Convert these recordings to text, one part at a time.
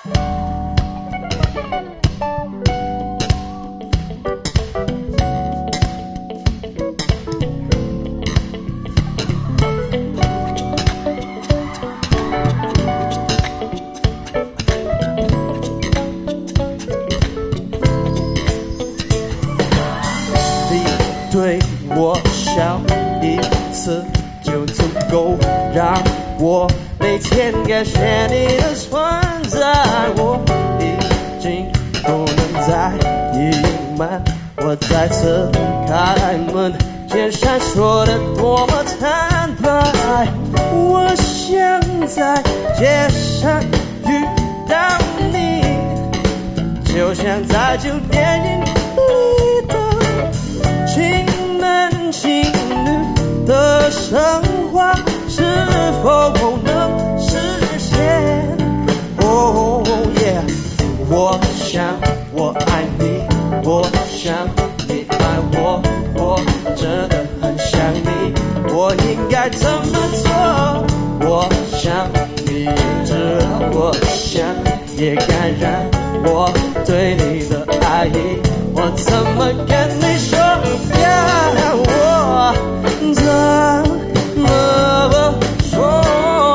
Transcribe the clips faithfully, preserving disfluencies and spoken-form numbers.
对我笑一次就足够让我每天感谢你的存在，我已经不能再隐瞒，我再次开门前闪烁的多么坦白，我想在街上遇到你，就像在旧电影里的情男情女的神话，是否能实现？哦耶！我想我爱你，我想你爱我，我真的很想你，我应该怎么做？我想你也知道，我想也感染我对你的爱意，我怎么跟你说呀？我怎么说？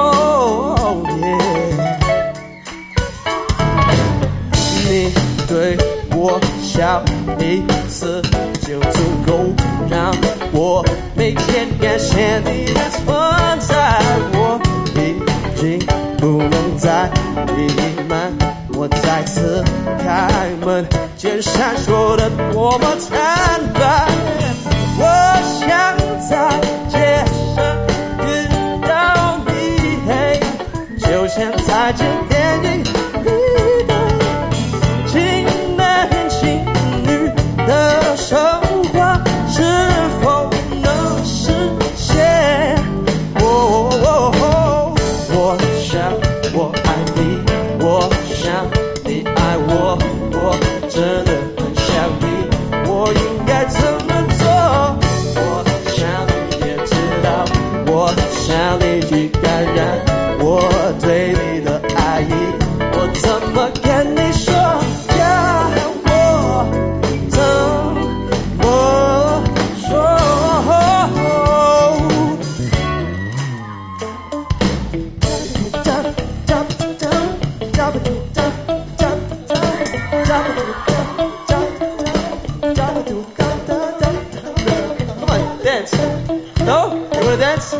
你对我笑一次就足够让我每天感谢你的存在，我已经不能再隐瞒，我再次开门见闪烁的多么坦白，我想在街上遇到你，就像在这电影里的情男情女的神话，是否能实现？哦哦哦，我想我爱你，我想你爱我，我真的很想你，我应该怎么做？我想你也知道，我想你去感染我对你的爱意，我怎么跟你说呀？我怎么说？Come on, dance. No? You wanna dance?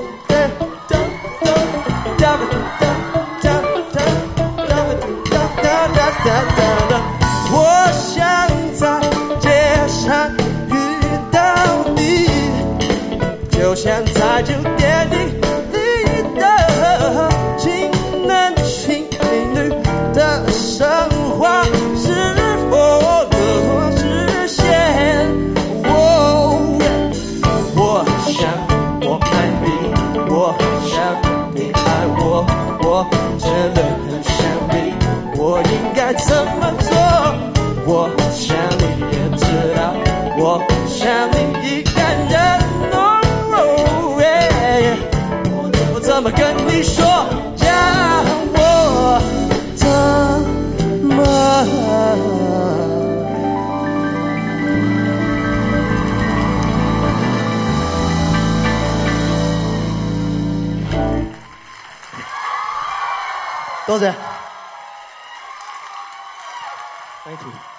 我想在街上遇到你，就像在旧电影里的情男情女的神话，是否能实现？哦，我想我爱你，我想你爱我，我真的很想你，我应该怎么做？我想你也知道，我想你已感染。Oh, yeah. 我怎么跟你说？让我怎么？多谢 ，Thank you。